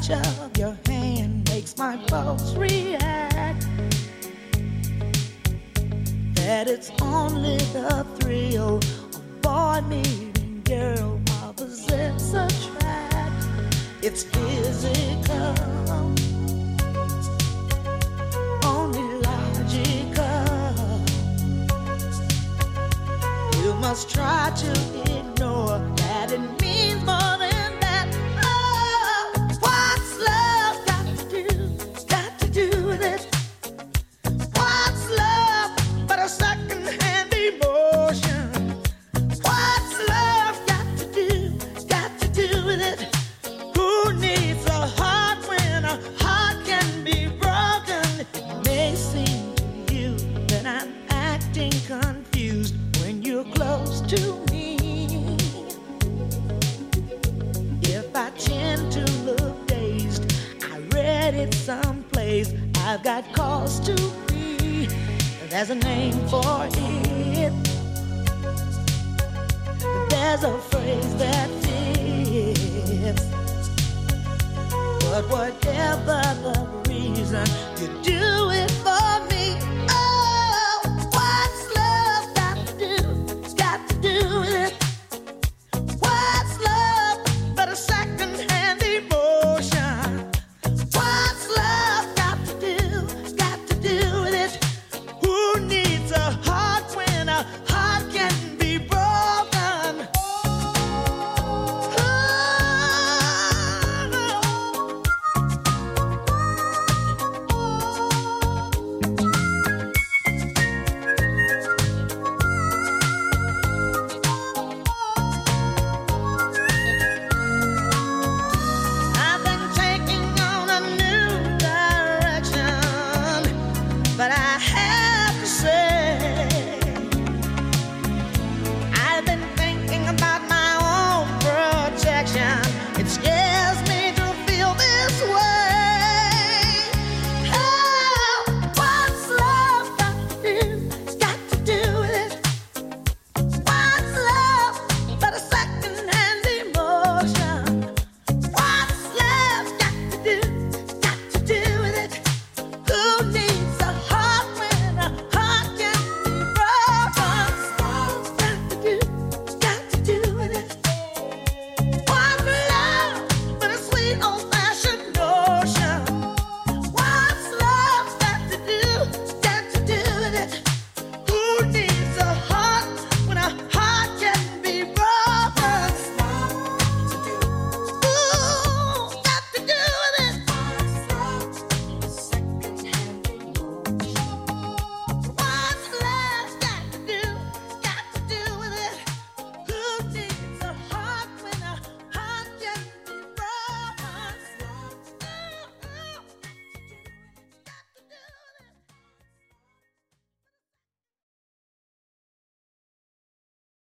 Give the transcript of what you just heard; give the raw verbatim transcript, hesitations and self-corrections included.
touch of your hand makes my pulse react. That it's only the thrill of boy meeting girl opposites attract. It's physical, only logical. You must try to ignore that it means more than that. Oh, what's love got to do, got to do with it? What's love but a second-hand emotion? What's love got to do, got to do with it? Who needs a heart when a heart can be broken? It may seem to you that I'm acting confused when you're close to me. If I tend to look dazed, I read it someplace. I've got cause to be. There's a name for it. There's a phrase that fits. But whatever the reason, you do it